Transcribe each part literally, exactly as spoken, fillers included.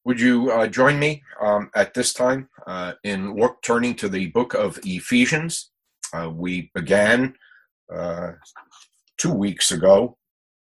Would you uh, join me um, at this time uh, in look turning to the book of Ephesians? Uh, we began uh, two weeks ago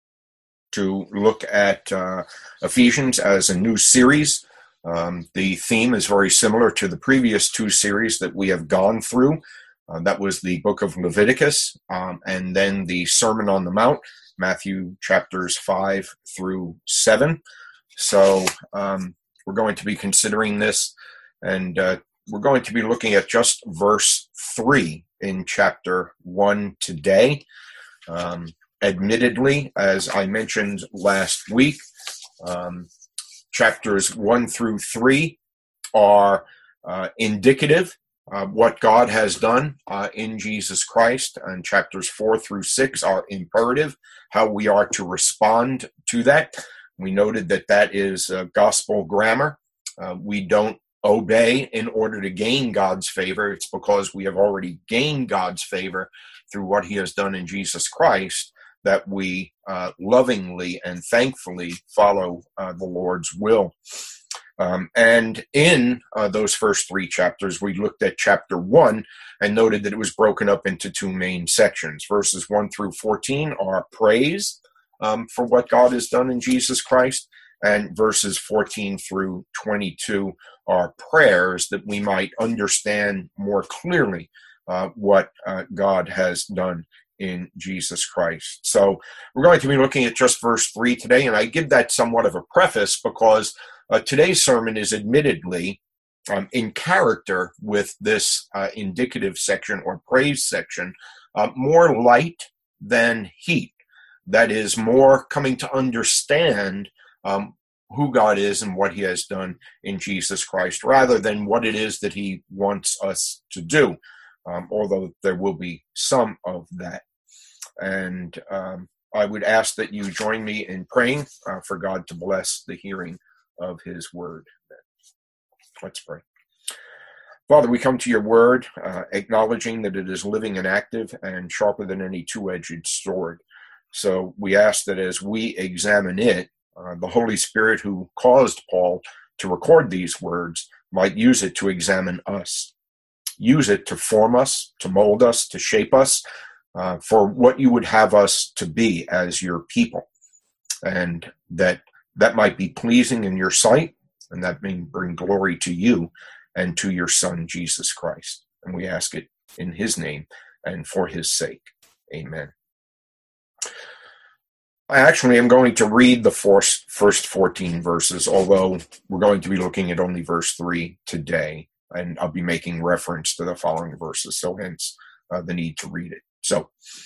to look at uh, Ephesians as a new series. Um, the theme is very similar to the previous two series that we have gone through. Uh, that was the book of Leviticus um, and then the Sermon on the Mount, Matthew chapters five through seven. So um, we're going to be considering this, and uh, we're going to be looking at just verse three in chapter one today. Um, admittedly, as I mentioned last week, um, chapters one through three are uh, indicative of what God has done uh, in Jesus Christ, and chapters four through six are imperative, how we are to respond to that. We noted that that is uh, gospel grammar. Uh, we don't obey in order to gain God's favor. It's because we have already gained God's favor through what he has done in Jesus Christ that we uh, lovingly and thankfully follow uh, the Lord's will. Um, and in uh, those first three chapters, we looked at chapter one and noted that it was broken up into two main sections. Verses one through fourteen are praise um, for what God has done in Jesus Christ, and verses fourteen through twenty-two are prayers that we might understand more clearly uh, what uh, God has done in Jesus Christ. So we're going to be looking at just verse three today, and I give that somewhat of a preface because uh, today's sermon is admittedly um, in character with this uh, indicative section or praise section, uh, more light than heat. That is, more coming to understand um, who God is and what he has done in Jesus Christ, rather than what it is that he wants us to do, um, although there will be some of that. And um, I would ask that you join me in praying uh, for God to bless the hearing of his word. Let's pray. Father, we come to your word, uh, acknowledging that it is living and active and sharper than any two-edged sword. So we ask that as we examine it, uh, the Holy Spirit who caused Paul to record these words might use it to examine us. Use it to form us, to mold us, to shape us, Uh, for what you would have us to be as your people, and that that might be pleasing in your sight, and that may bring glory to you and to your Son, Jesus Christ. And we ask it in his name and for his sake. Amen. I actually am going to read the first, first fourteen verses, although we're going to be looking at only verse three today, and I'll be making reference to the following verses, so hence uh, the need to read it. So,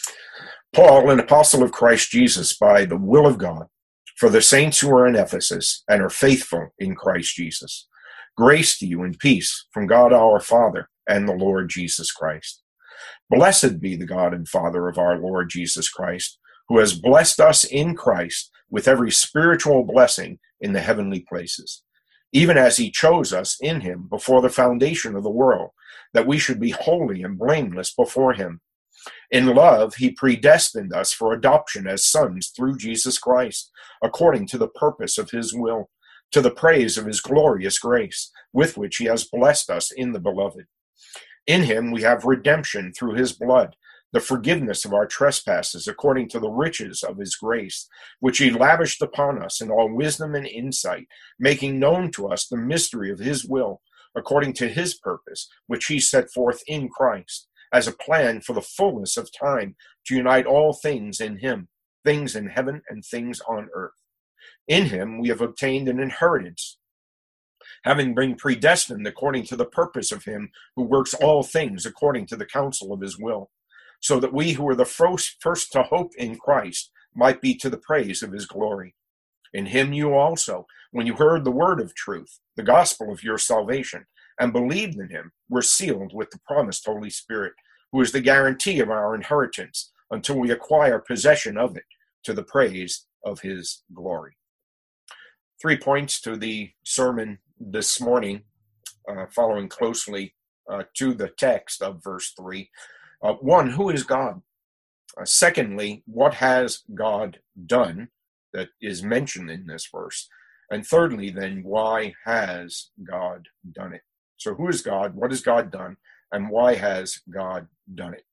Paul, an apostle of Christ Jesus by the will of God, for the saints who are in Ephesus and are faithful in Christ Jesus, grace to you and peace from God our Father and the Lord Jesus Christ. Blessed be the God and Father of our Lord Jesus Christ, who has blessed us in Christ with every spiritual blessing in the heavenly places, even as he chose us in him before the foundation of the world, that we should be holy and blameless before him. In love, he predestined us for adoption as sons through Jesus Christ, according to the purpose of his will, to the praise of his glorious grace, with which he has blessed us in the beloved. In him we have redemption through his blood, the forgiveness of our trespasses, according to the riches of his grace, which he lavished upon us in all wisdom and insight, making known to us the mystery of his will, according to his purpose, which he set forth in Christ, as a plan for the fullness of time to unite all things in him, things in heaven and things on earth. In him we have obtained an inheritance, having been predestined according to the purpose of him who works all things according to the counsel of his will, so that we who are the first, first to hope in Christ might be to the praise of his glory. In him you also, when you heard the word of truth, the gospel of your salvation, and believed in him, were sealed with the promised Holy Spirit, who is the guarantee of our inheritance until we acquire possession of it, to the praise of his glory. Three points to the sermon this morning, uh, following closely uh, to the text of verse three. Uh, one, who is God? Uh, secondly, what has God done that is mentioned in this verse? And thirdly, then, why has God done it? So who is God? What has God done? And why has God done it?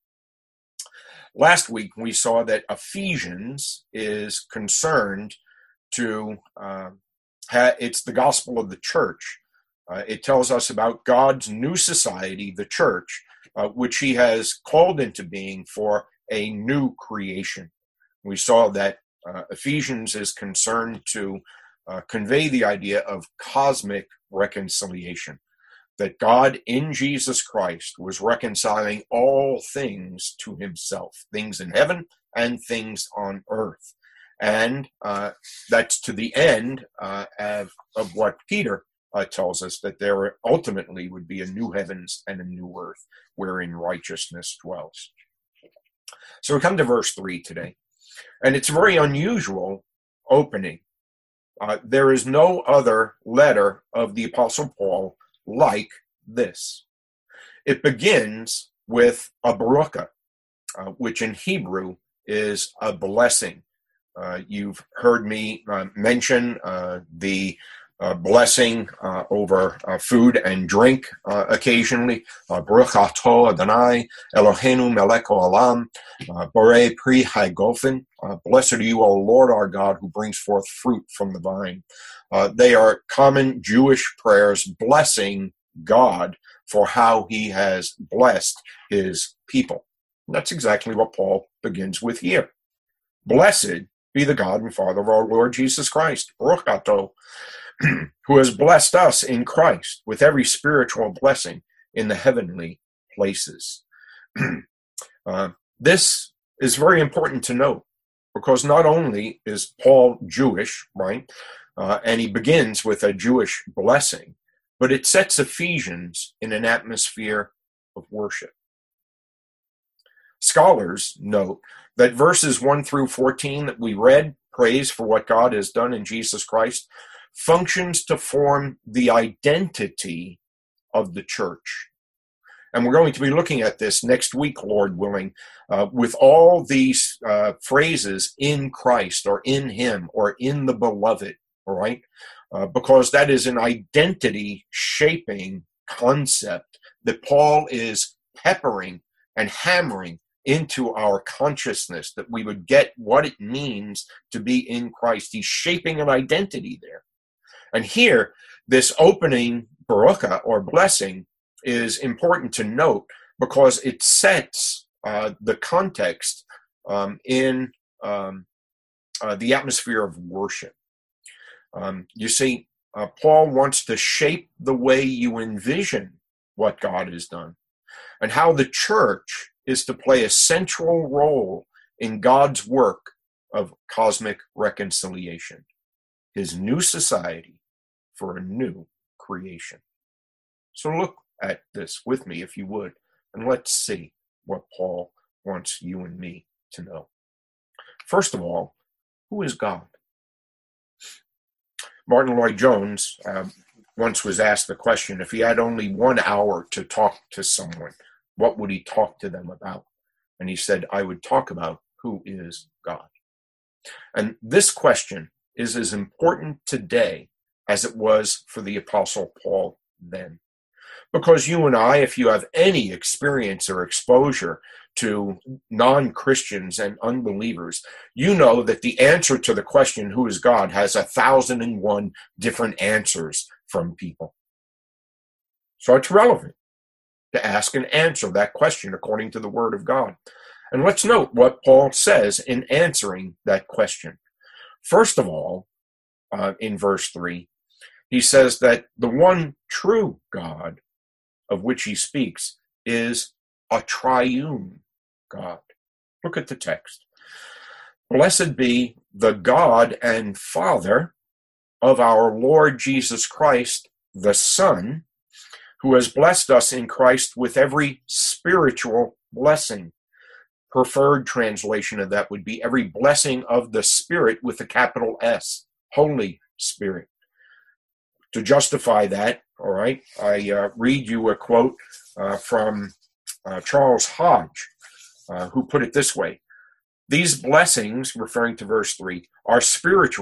Last week, we saw that Ephesians is concerned to, uh, ha- it's the gospel of the church. Uh, it tells us about God's new society, the church, uh, which he has called into being for a new creation. We saw that uh, Ephesians is concerned to uh, convey the idea of cosmic reconciliation, that God in Jesus Christ was reconciling all things to himself, things in heaven and things on earth. And uh, that's to the end uh, of, of what Peter uh, tells us, that there ultimately would be a new heavens and a new earth wherein righteousness dwells. So we come to verse three today, and it's a very unusual opening. Uh, there is no other letter of the Apostle Paul like this. It begins with a baruch, uh, which in Hebrew is a blessing. Uh, you've heard me uh, mention uh, the uh, blessing uh, over uh, food and drink uh, occasionally. Baruch atah Adonai Eloheinu melech olam, borei pri hagofen. Blessed are you, O Lord our God, who brings forth fruit from the vine. Uh, they are common Jewish prayers blessing God for how he has blessed his people. And that's exactly what Paul begins with here. Blessed be the God and Father of our Lord Jesus Christ, Baruch atah, who has blessed us in Christ with every spiritual blessing in the heavenly places. uh, this is very important to note, because not only is Paul Jewish, right, uh, and he begins with a Jewish blessing, but it sets Ephesians in an atmosphere of worship. Scholars note that verses one through fourteen that we read, praise for what God has done in Jesus Christ, functions to form the identity of the church. And we're going to be looking at this next week, Lord willing, uh, with all these uh, phrases in Christ or in him or in the beloved, all right? Uh, because that is an identity shaping concept that Paul is peppering and hammering into our consciousness, that we would get what it means to be in Christ. He's shaping an identity there. And here, this opening baruch or blessing is important to note, because it sets uh, the context um, in um, uh, the atmosphere of worship. Um, you see, uh, Paul wants to shape the way you envision what God has done, and how the church is to play a central role in God's work of cosmic reconciliation, his new society for a new creation. So look at this with me, if you would, and let's see what Paul wants you and me to know. First of all, who is God? Martin Lloyd-Jones uh, once was asked the question, if he had only one hour to talk to someone, what would he talk to them about? And he said, I would talk about who is God. And this question is as important today as it was for the Apostle Paul then. Because you and I, if you have any experience or exposure to non-Christians and unbelievers, you know that the answer to the question, who is God, has a thousand and one different answers from people. So it's relevant to ask and answer that question according to the Word of God. And let's note what Paul says in answering that question. First of all, uh, in verse three, he says that the one true God of which he speaks is a triune God. Look at the text. Blessed be the God and Father of our Lord Jesus Christ, the Son, who has blessed us in Christ with every spiritual blessing. Preferred translation of that would be every blessing of the Spirit with a capital S, Holy Spirit. To justify that, all right, I uh, read you a quote uh, from uh, Charles Hodge, uh, who put it this way. These blessings, referring to verse three, are spiritual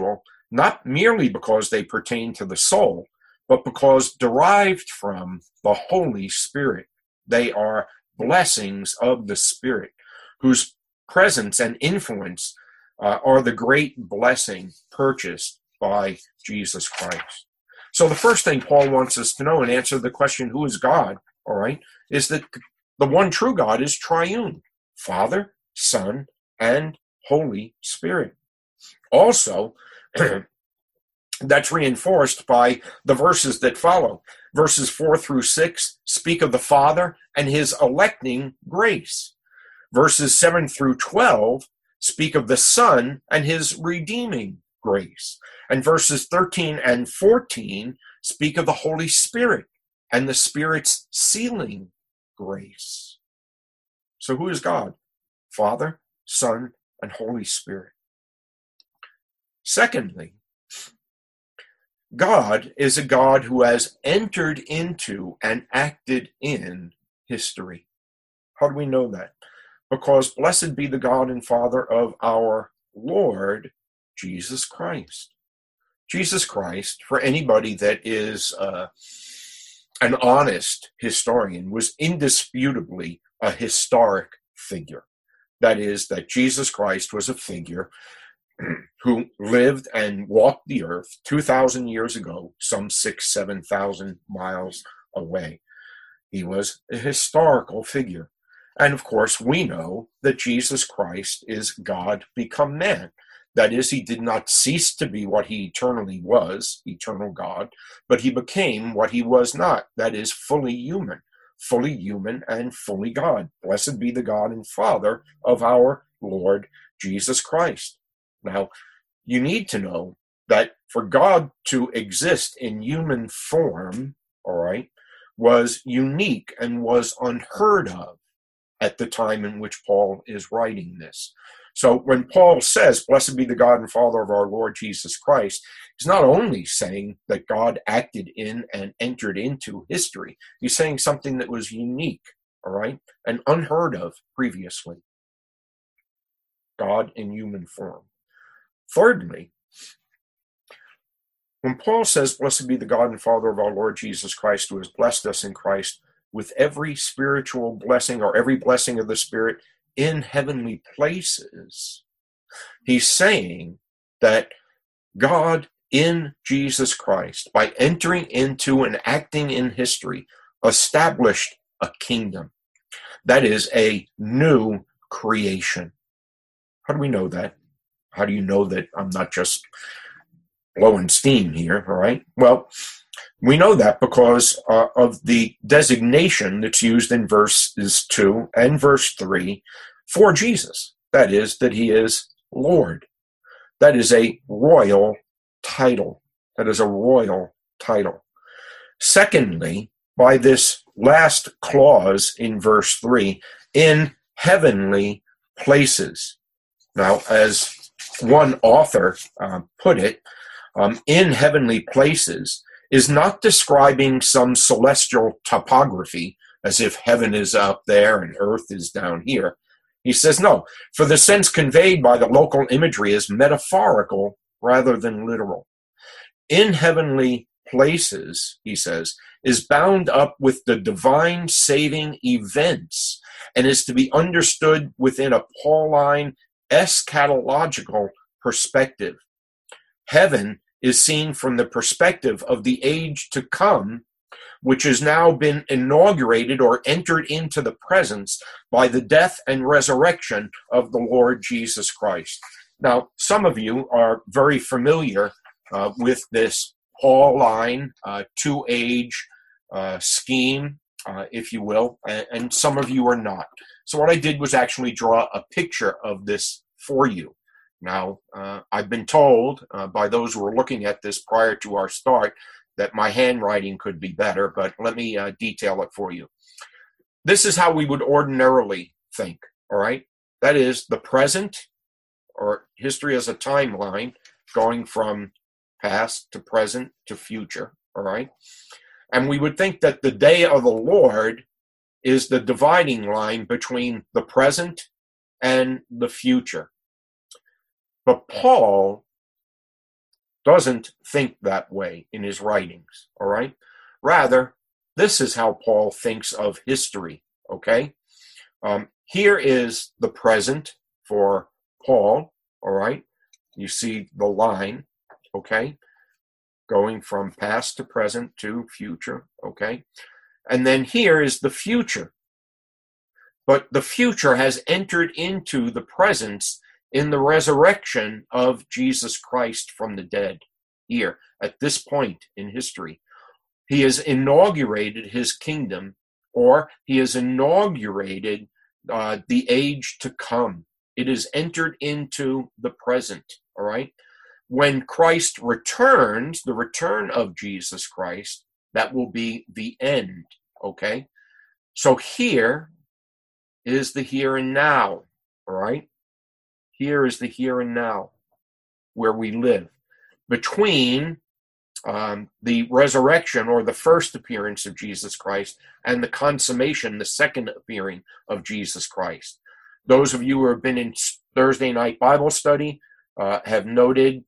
not merely because they pertain to the soul, but because derived from the Holy Spirit. They are blessings of the Spirit, whose presence and influence uh, are the great blessing purchased by Jesus Christ. So the first thing Paul wants us to know and answer the question, who is God, all right, is that the one true God is triune, Father, Son, and Holy Spirit. Also, that's reinforced by the verses that follow. Verses four through six speak of the Father and his electing grace. Verses seven through twelve speak of the Son and his redeeming grace. And verses thirteen and fourteen speak of the Holy Spirit and the Spirit's sealing grace. So who is God? Father, Son, and Holy Spirit. Secondly, God is a God who has entered into and acted in history. How do we know that? Because blessed be the God and Father of our Lord Jesus Christ. Jesus Christ, for anybody that is uh, an honest historian, was indisputably a historic figure. That is, that Jesus Christ was a figure who lived and walked the earth two thousand years ago, some six, seven thousand miles away. He was a historical figure. And of course, we know that Jesus Christ is God become man. That is, he did not cease to be what he eternally was, eternal God, but he became what he was not. That is, fully human, fully human and fully God. Blessed be the God and Father of our Lord Jesus Christ. Now, you need to know that for God to exist in human form, all right, was unique and was unheard of at the time in which Paul is writing this. So when Paul says, blessed be the God and Father of our Lord Jesus Christ, he's not only saying that God acted in and entered into history, he's saying something that was unique, all right, and unheard of previously. God in human form. Thirdly, when Paul says, blessed be the God and Father of our Lord Jesus Christ, who has blessed us in Christ with every spiritual blessing or every blessing of the Spirit in heavenly places, he's saying that God in Jesus Christ, by entering into and acting in history, established a kingdom. That is a new creation. How do we know that? How do you know that I'm not just blowing steam here, all right? Well, we know that because uh, of the designation that's used in verses two and verse three for Jesus. That is, that he is Lord. That is a royal title. That is a royal title. Secondly, by this last clause in verse three, in heavenly places. Now, as one author uh, put it, um, in heavenly places is not describing some celestial topography as if heaven is up there and earth is down here. He says, no, for the sense conveyed by the local imagery is metaphorical rather than literal. In heavenly places, he says, is bound up with the divine saving events and is to be understood within a Pauline eschatological perspective. Heaven is seen from the perspective of the age to come, which has now been inaugurated or entered into the presence by the death and resurrection of the Lord Jesus Christ. Now, some of you are very familiar uh, with this Pauline uh, two-age uh, scheme, uh, if you will, and, and some of you are not. So what I did was actually draw a picture of this for you. Now, uh, I've been told uh, by those who were looking at this prior to our start that my handwriting could be better, but let me uh, detail it for you. This is how we would ordinarily think, all right? That is the present, or history as a timeline, going from past to present to future, all right? And we would think that the day of the Lord is the dividing line between the present and the future. But Paul doesn't think that way in his writings, all right? Rather, this is how Paul thinks of history, okay? Um, here is the present for Paul, all right? You see the line, okay? Going from past to present to future, okay? And then here is the future. But the future has entered into the presence in the resurrection of Jesus Christ from the dead here at this point in history. He has inaugurated his kingdom, or he has inaugurated uh, the age to come. It has entered into the present, all right? When Christ returns, the return of Jesus Christ, that will be the end, okay? So here is the here and now, all right? Here is the here and now where we live. Between um, the resurrection or the first appearance of Jesus Christ and the consummation, the second appearing of Jesus Christ. Those of you who have been in Thursday night Bible study uh, have noted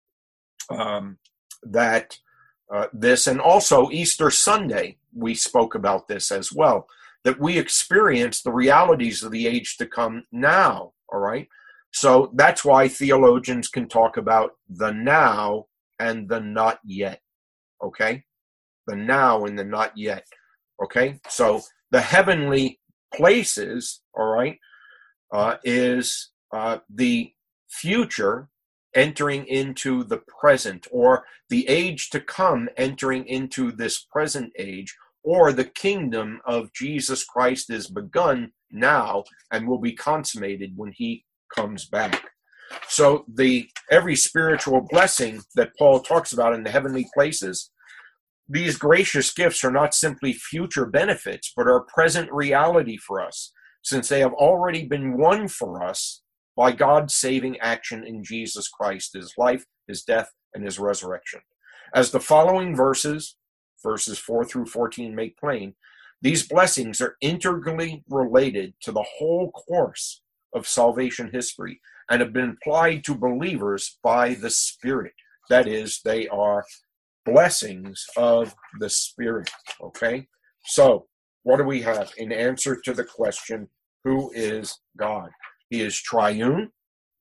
um, that uh, this, and also Easter Sunday, we spoke about this as well, that we experience the realities of the age to come now, all right? So that's why theologians can talk about the now and the not yet, okay? The now and the not yet, okay? So the heavenly places, all right, uh, is uh, the future entering into the present, or the age to come entering into this present age, or the kingdom of Jesus Christ is begun now and will be consummated when he comes back. So the every spiritual blessing that Paul talks about in the heavenly places, these gracious gifts are not simply future benefits, but are present reality for us, since they have already been won for us by God's saving action in Jesus Christ, his life, his death, and his resurrection. As the following verses, verses four through fourteen, make plain, these blessings are integrally related to the whole course of salvation history and have been applied to believers by the Spirit. That is, they are blessings of the Spirit, okay? So, what do we have in answer to the question, who is God? He is triune.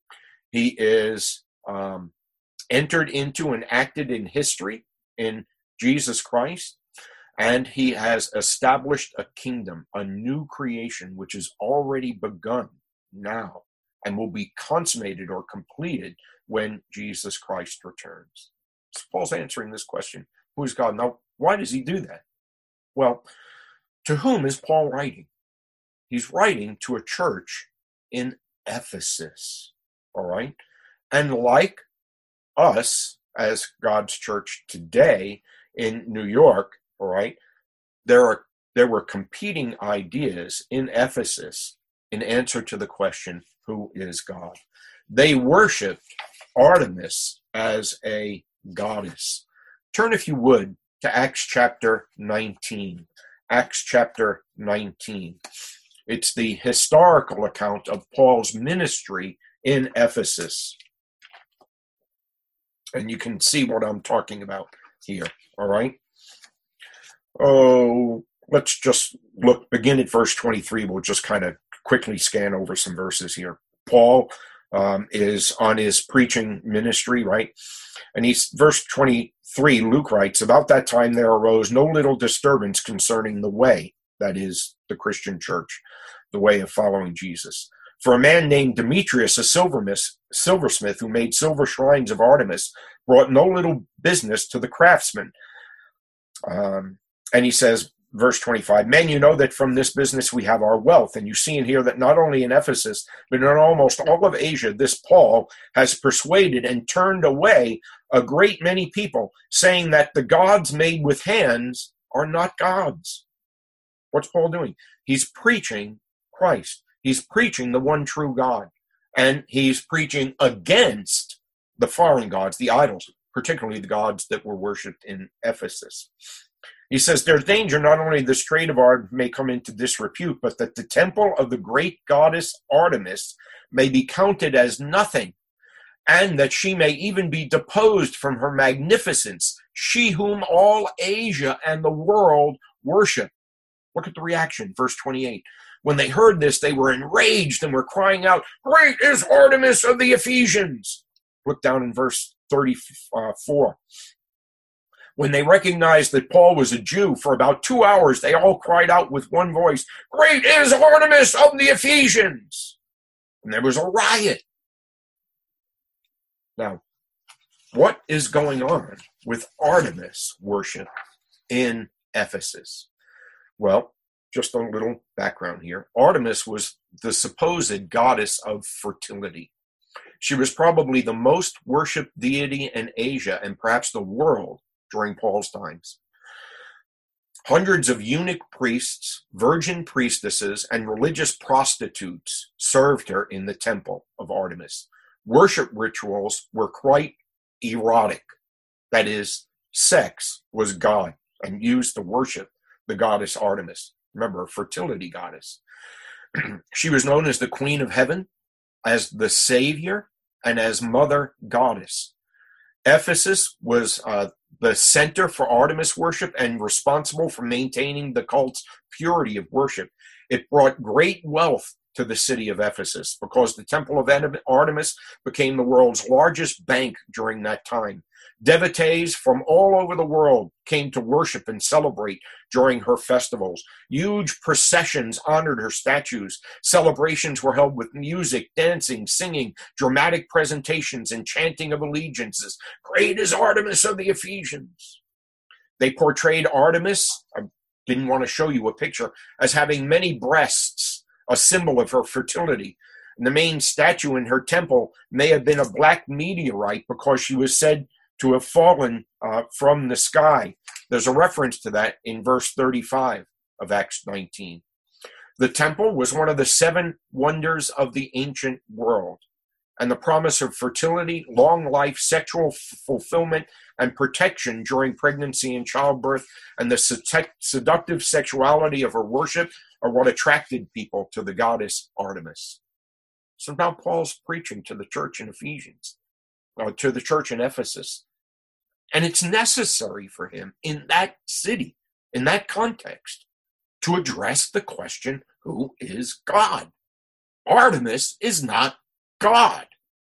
He is um, entered into and acted in history in Jesus Christ, and he has established a kingdom, a new creation, which is already begun now and will be consummated or completed when Jesus Christ returns. So Paul's answering this question, who is God? Now, why does he do that? Well, to whom is Paul writing? He's writing to a church in Ephesus, all right? And like us, as God's church today in New York, all right, there are there were competing ideas in Ephesus in answer to the question, who is God? They worshiped Artemis as a goddess. Turn, if you would, to Acts chapter nineteen. Acts chapter nineteen. It's the historical account of Paul's ministry in Ephesus. And you can see what I'm talking about here, all right? Oh, let's just look, begin at verse twenty-three. We'll just kind of quickly scan over some verses here. Paul um, is on his preaching ministry, right? And he's, verse twenty-three, Luke writes, about that time there arose no little disturbance concerning the way, that is, the Christian church, the way of following Jesus. For a man named Demetrius, a silversmith who made silver shrines of Artemis, brought no little business to the craftsmen. Um, and he says, verse twenty-five, men, you know that from this business we have our wealth. And you see and hear that not only in Ephesus, but in almost all of Asia, this Paul has persuaded and turned away a great many people, saying that the gods made with hands are not gods. What's Paul doing? He's preaching Christ. He's preaching the one true God. And he's preaching against the foreign gods, the idols, particularly the gods that were worshipped in Ephesus. He says, there's danger not only this trade of art may come into disrepute, but that the temple of the great goddess Artemis may be counted as nothing, and that she may even be deposed from her magnificence, she whom all Asia and the world worship. Look at the reaction, verse twenty-eight. When they heard this, they were enraged and were crying out, "Great is Artemis of the Ephesians." Look down in verse thirty-four. When they recognized that Paul was a Jew, for about two hours they all cried out with one voice, "Great is Artemis of the Ephesians!" And there was a riot. Now, what is going on with Artemis worship in Ephesus? Well, just a little background here. Artemis was the supposed goddess of fertility. She was probably the most worshipped deity in Asia and perhaps the world during Paul's times. Hundreds of eunuch priests, virgin priestesses, and religious prostitutes served her in the temple of Artemis. Worship rituals were quite erotic. That is, sex was God and used to worship the goddess Artemis. Remember, a fertility goddess. She was known as the Queen of Heaven, as the Savior, and as Mother Goddess. Ephesus was uh, the center for Artemis worship and responsible for maintaining the cult's purity of worship. It brought great wealth to the city of Ephesus because the temple of Artemis became the world's largest bank during that time. Devotees from all over the world came to worship and celebrate during her festivals. Huge processions honored her statues. Celebrations were held with music, dancing, singing, dramatic presentations, and chanting of allegiances. Great is Artemis of the Ephesians. They portrayed Artemis, I didn't want to show you a picture, as having many breasts, a symbol of her fertility. And the main statue in her temple may have been a black meteorite because she was said to have fallen uh, from the sky. There's a reference to that in verse thirty-five of Acts nineteen. The temple was one of the seven wonders of the ancient world, and the promise of fertility, long life, sexual f- fulfillment, and protection during pregnancy and childbirth, and the seduct- seductive sexuality of her worship are what attracted people to the goddess Artemis. So now Paul's preaching to the church in Ephesians, or to the church in Ephesus. And it's necessary for him in that city, in that context, to address the question, who is God? Artemis is not God.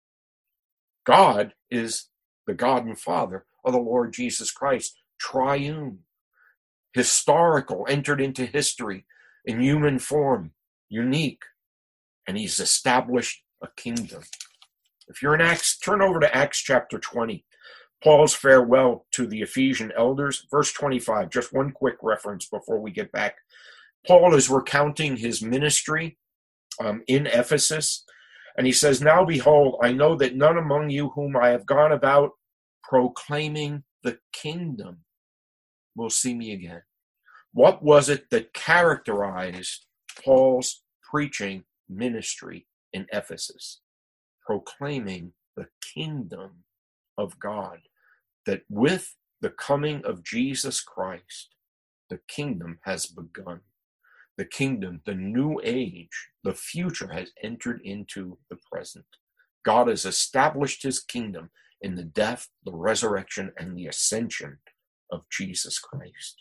God is the God and Father of the Lord Jesus Christ, triune, historical, entered into history in human form, unique, and he's established a kingdom. If you're in Acts, turn over to Acts chapter twenty. Paul's farewell to the Ephesian elders, verse twenty-five, just one quick reference before we get back. Paul is recounting his ministry um, in Ephesus, and he says, "Now behold, I know that none among you whom I have gone about proclaiming the kingdom will see me again." What was it that characterized Paul's preaching ministry in Ephesus? Proclaiming the kingdom of God. That with the coming of Jesus Christ, the kingdom has begun. The kingdom, the new age, the future has entered into the present. God has established his kingdom in the death, the resurrection, and the ascension of Jesus Christ.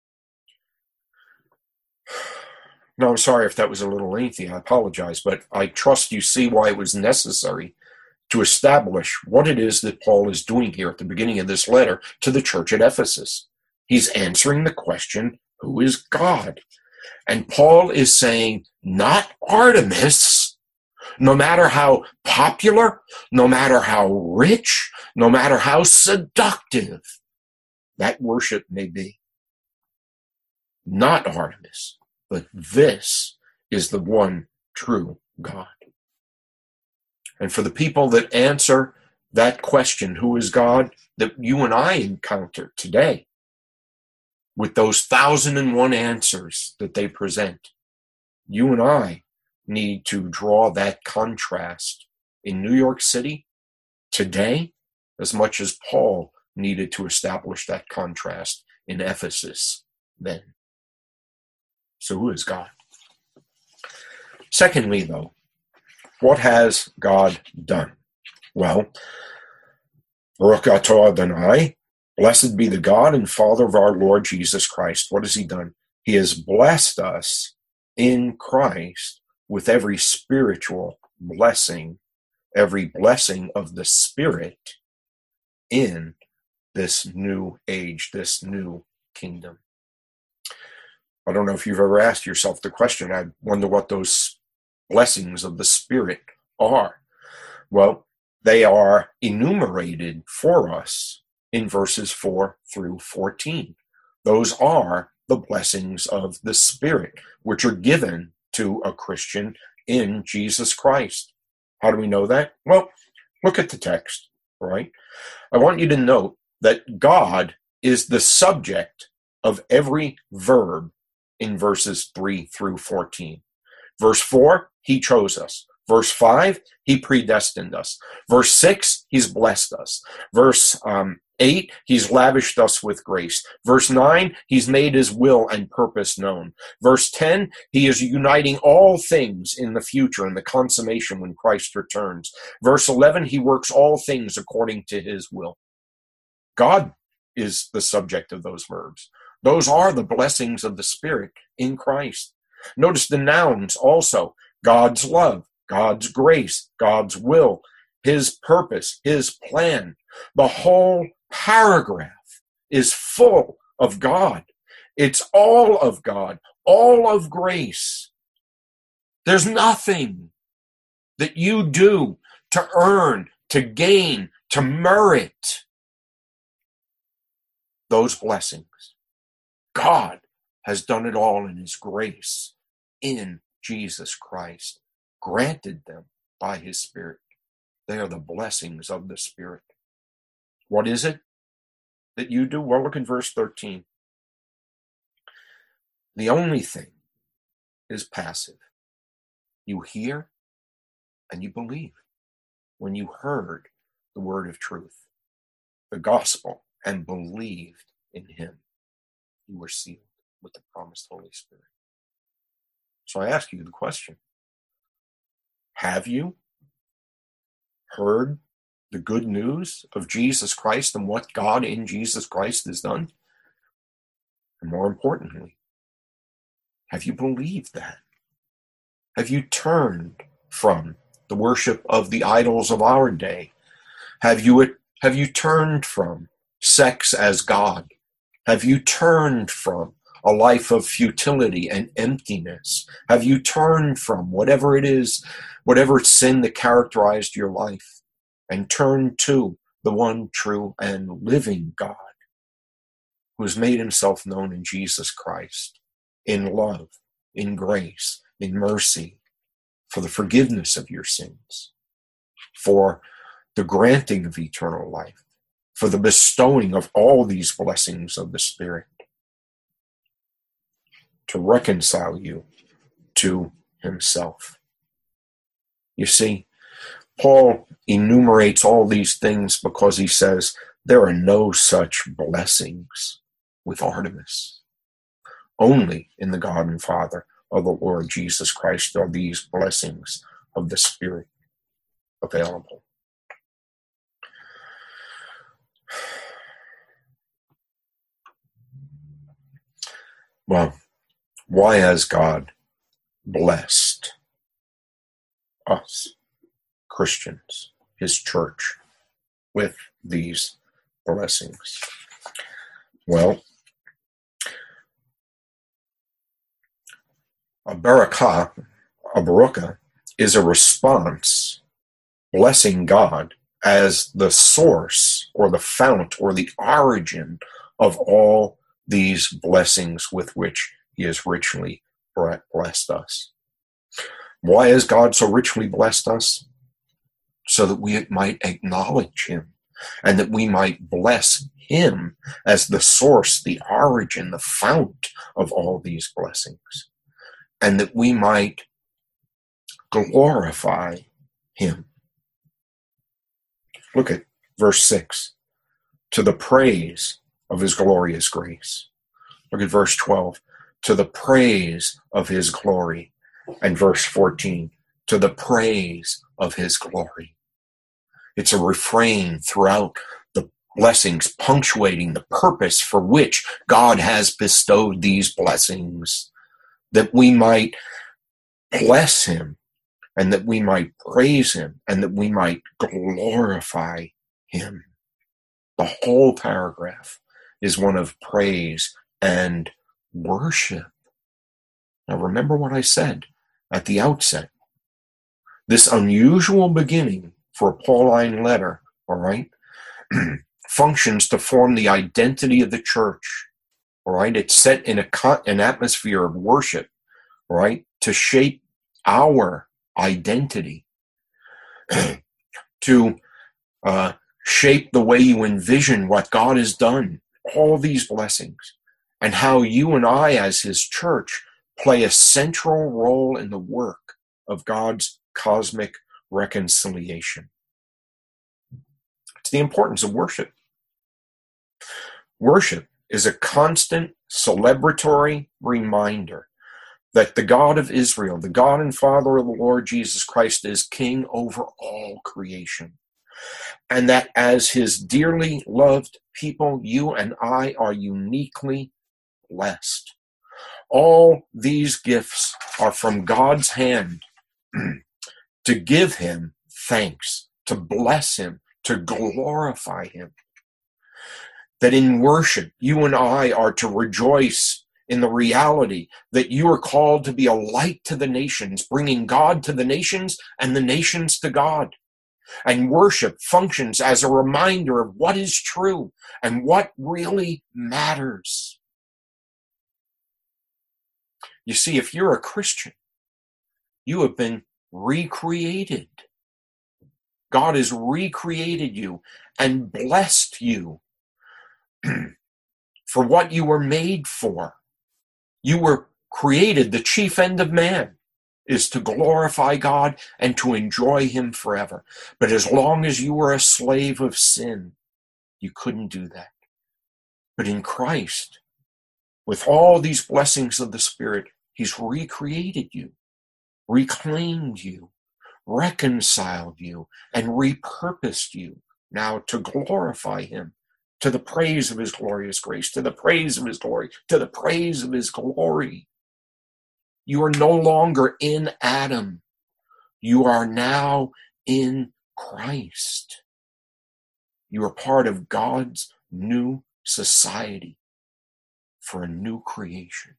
Now, I'm sorry if that was a little lengthy. I apologize, but I trust you see why it was necessary to establish what it is that Paul is doing here at the beginning of this letter to the church at Ephesus. He's answering the question, who is God? And Paul is saying, not Artemis, no matter how popular, no matter how rich, no matter how seductive that worship may be. Not Artemis, but this is the one true God. And for the people that answer that question, who is God, that you and I encounter today, with those thousand and one answers that they present, you and I need to draw that contrast in New York City today, as much as Paul needed to establish that contrast in Ephesus then. So who is God? Secondly, though, what has God done? Well, Baruch atah Adonai, blessed be the God and Father of our Lord Jesus Christ. What has he done? He has blessed us in Christ with every spiritual blessing, every blessing of the Spirit in this new age, this new kingdom. I don't know if you've ever asked yourself the question. I wonder what those blessings of the Spirit are. Well, they are enumerated for us in verses four through fourteen. Those are the blessings of the Spirit, which are given to a Christian in Jesus Christ. How do we know that? Well, look at the text, right? I want you to note that God is the subject of every verb in verses three through fourteen. Verse four, he chose us. Verse five, he predestined us. Verse six, he's blessed us. Verse um, eight, he's lavished us with grace. Verse nine, he's made his will and purpose known. Verse ten, he is uniting all things in the future in the consummation when Christ returns. Verse eleven, he works all things according to his will. God is the subject of those verbs. Those are the blessings of the Spirit in Christ. Notice the nouns also. God's love, God's grace, God's will, his purpose, his plan. The whole paragraph is full of God. It's all of God, all of grace. There's nothing that you do to earn, to gain, to merit those blessings. God has done it all in his grace in Jesus Christ, granted them by his Spirit. They are the blessings of the Spirit. What is it that you do? Well, look at verse thirteen. The only thing is passive. You hear and you believe. When you heard the word of truth, the gospel, and believed in him, you were sealed with the promised Holy Spirit. So I ask you the question, have you heard the good news of Jesus Christ and what God in Jesus Christ has done? And more importantly, have you believed that? Have you turned from the worship of the idols of our day? Have you, have you turned from sex as God? Have you turned from a life of futility and emptiness? Have you turned from whatever it is, whatever sin that characterized your life, and turned to the one true and living God who has made himself known in Jesus Christ, in love, in grace, in mercy, for the forgiveness of your sins, for the granting of eternal life, for the bestowing of all these blessings of the Spirit, to reconcile you to himself. You see, Paul enumerates all these things because he says there are no such blessings with Artemis. Only in the God and Father of the Lord Jesus Christ are these blessings of the Spirit available. Well, why has God blessed us, Christians, his church, with these blessings? Well, a barakah, a barakah, is a response blessing God as the source or the fount or the origin of all these blessings with which he has richly blessed us. Why has God so richly blessed us? So that we might acknowledge him and that we might bless him as the source, the origin, the fount of all these blessings, and that we might glorify him. Look at verse six. To the praise of his glorious grace. Look at verse twelve. To the praise of his glory. And verse fourteen. To the praise of his glory. It's a refrain throughout the blessings, punctuating the purpose for which God has bestowed these blessings, that we might bless him, and that we might praise him, and that we might glorify him. The whole paragraph is one of praise and worship. Now remember what I said at the outset. This unusual beginning for a Pauline letter, all right, functions to form the identity of the church, all right? It's set in a an atmosphere of worship, all right, to shape our identity, to uh, shape the way you envision what God has done, all these blessings, and how you and I as his church play a central role in the work of God's cosmic reconciliation. It's the importance of worship. Worship is a constant celebratory reminder that the God of Israel, the God and Father of the Lord Jesus Christ, is king over all creation. And that as his dearly loved people, you and I are uniquely blessed. All these gifts are from God's hand to give him thanks, to bless him, to glorify him. That in worship, you and I are to rejoice in the reality that you are called to be a light to the nations, bringing God to the nations and the nations to God. And worship functions as a reminder of what is true and what really matters. You see, if you're a Christian, you have been recreated. God has recreated you and blessed you for what you were made for. You were created, the chief end of man is to glorify God and to enjoy him forever. But as long as you were a slave of sin, you couldn't do that. But in Christ, with all these blessings of the Spirit, he's recreated you, reclaimed you, reconciled you, and repurposed you now to glorify him, to the praise of his glorious grace, to the praise of his glory, to the praise of his glory. You are no longer in Adam. You are now in Christ. You are part of God's new society for a new creation.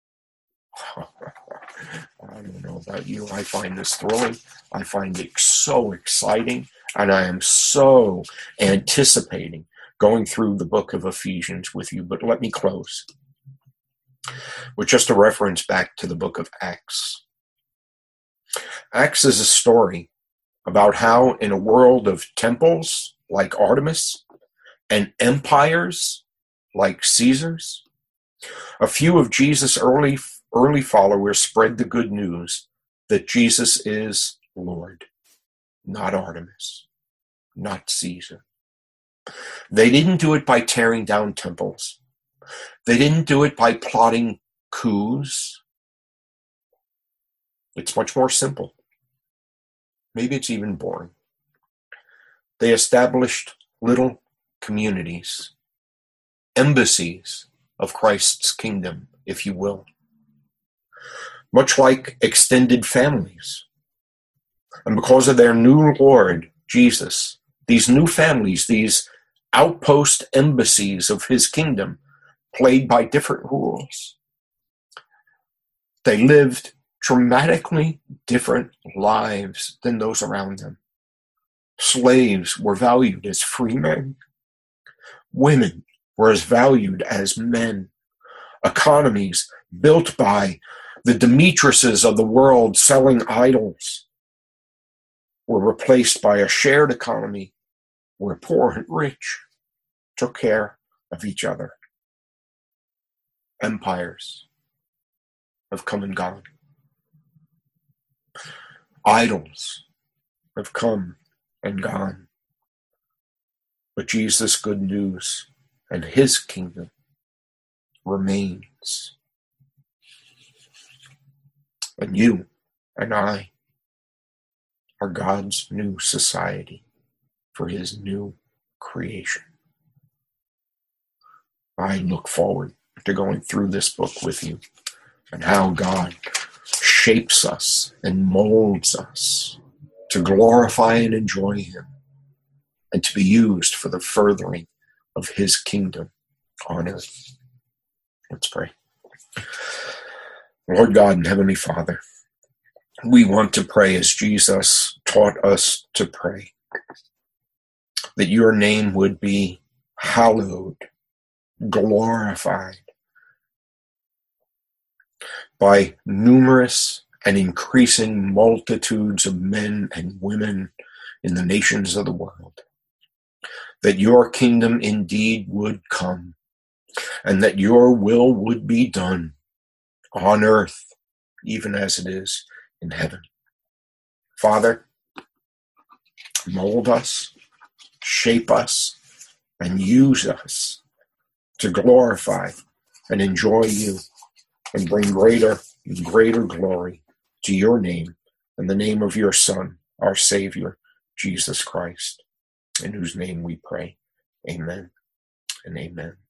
I don't know about you. I find this thrilling. I find it so exciting. And I am so anticipating going through the book of Ephesians with you. But let me close with just a reference back to the book of Acts. Acts is a story about how in a world of temples like Artemis and empires like Caesar's, a few of Jesus' early early followers spread the good news that Jesus is Lord, not Artemis, not Caesar. They didn't do it by tearing down temples. They didn't do it by plotting coups. It's much more simple. Maybe it's even boring. They established little communities, embassies of Christ's kingdom, if you will. Much like extended families. And because of their new Lord, Jesus, these new families, these outpost embassies of his kingdom, played by different rules. They lived dramatically different lives than those around them. Slaves were valued as free men. Women were as valued as men. Economies built by the Demetriuses of the world selling idols were replaced by a shared economy where poor and rich took care of each other. Empires have come and gone. Idols have come and gone. But Jesus' good news and his kingdom remains. And you and I are God's new society. for his new creation. I look forward to going through this book with you and how God shapes us and molds us to glorify and enjoy him and to be used for the furthering of his kingdom on earth. Let's pray. Lord God and Heavenly Father, we want to pray as Jesus taught us to pray, that your name would be hallowed, glorified by numerous and increasing multitudes of men and women in the nations of the world, that your kingdom indeed would come, and that your will would be done on earth, even as it is in heaven. Father, mold us, shape us, and use us to glorify and enjoy you and bring greater and greater glory to your name and the name of your Son, our Savior, Jesus Christ, in whose name we pray. Amen and amen.